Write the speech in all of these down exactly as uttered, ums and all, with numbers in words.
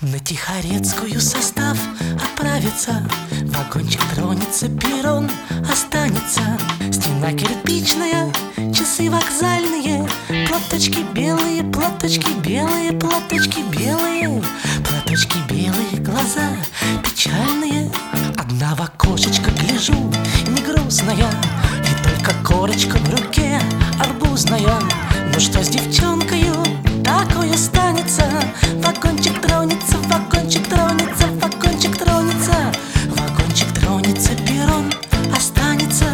На Тихорецкую состав отправится, вагончик тронется, перрон останется. Стена кирпичная, часы вокзальные, платочки белые, платочки белые, платочки белые, платочки белые, глаза печальные. Одна в окошечко гляжу, не грустная, и только корочка в руке арбузная. Ну что с девчонкою такое станется? Вагончик тронется, вагончик тронется, вагончик тронется, вагончик тронется, перрон останется.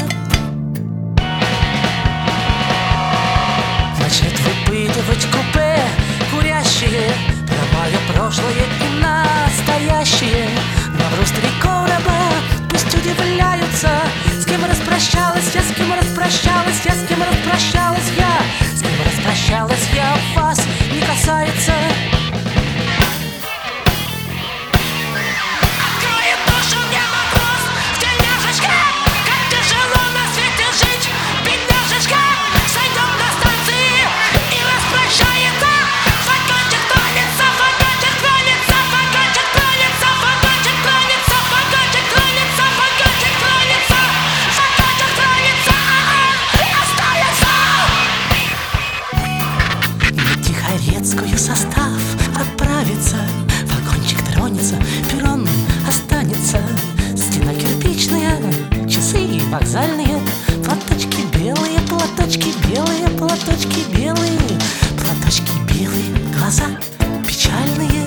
Начнет выпытывать купе курящие про мое прошлое и настоящее. Набрус три короба, пусть удивляются, с кем распрощалась я, с кем распрощалась я, с кем распрощалась я, с кем распрощалась я, вас не касается. Откроет душу мне вопрос, где няшечка? Как тяжело на свете жить, бедняжечка. Сойдем на станции и распрощается. Вагончик тронется, вагончик тронется, вагончик тронется, вагончик тронется, вагончик тронется, вагончик тронется, вагончик тронется, а он останется. На Тихорецкую состав отправится, вагончик тронется, перрон останется. Стена кирпичная, часы вокзальные, платочки белые, платочки белые, платочки белые, платочки белые, глаза печальные.